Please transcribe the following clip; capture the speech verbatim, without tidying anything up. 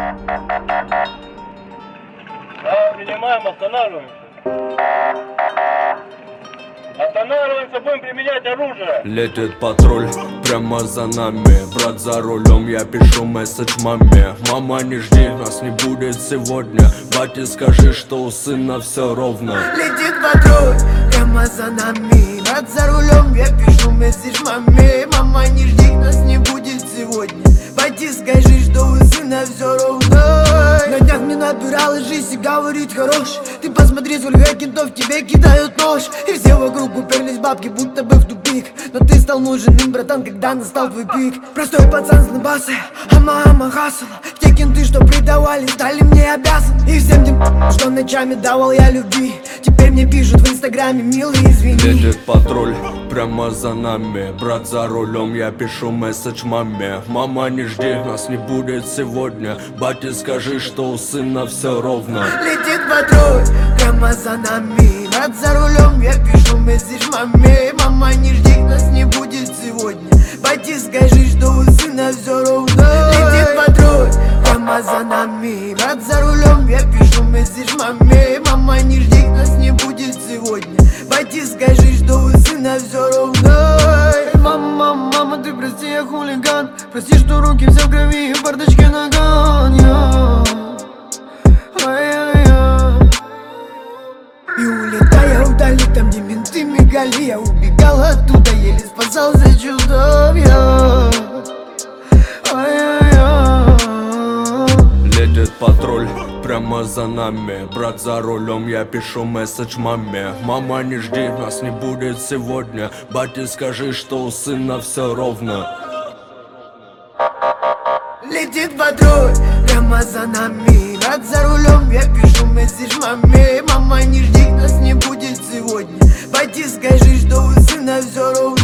Да, принимаем, останавливаемся. Останавливаемся, будем применять оружие. Летит патруль прямо за нами. Брат за рулем, я пишу месседж маме. Мама, не жди, нас не будет сегодня. Бате, скажи, что у сына все ровно. Летит патруль прямо за нами. Брат за рулем, я пишу месседж маме. Мама, не жди, нас не будет сегодня. Бате, скажи, что у сына все ровно. На днях мне набиралась жизнь и говорит хорош. Ты посмотри, сколько кентов тебе кидают нож. И все вокруг уперлись бабки, будто бы в тупик. Но ты стал нужен им, братан, когда настал твой пик. Простой пацан с набасы, а мама хасала. Те кенты, что предавали, стали мне обязаны. И всем тем, что ночами давал я любви, теперь мне пишут в инстаграме, милый, извини. Летит патруль прямо за нами. Брат за рулем, я пишу месседж маме. Мама, не жди, нас не будет сегодня. Бате, скажи, что у сына все ровно. Летит патруль прямо за нами. Брат за рулем, я пишу месседж маме. Мама, не жди, нас не будет сегодня. Бате, скажи, что у сына все ровно. Летит патруль прямо за нами. Брат за рулем, я пишу месседж маме. Мама, не жди, нас не будет сегодня. Бате, скажи, что у сына все ровно. Мама, мама, ты прости, я хулиган. Прости, что руки все в крови и в бардачке наган. И улетая вдали, там где менты мигали, я убегал оттуда, еле спасался чудом я. Летит патруль прямо за нами. Брат за рулем, я пишу месседж маме. Мама, не жди, нас не будет сегодня. Бате, скажи, что у сына все ровно. Летит патруль прямо за нами. Брат за рулем, я пишу месседж маме. Мама, не жди, нас не будет сегодня. Бате, скажи, что у сына все ровно.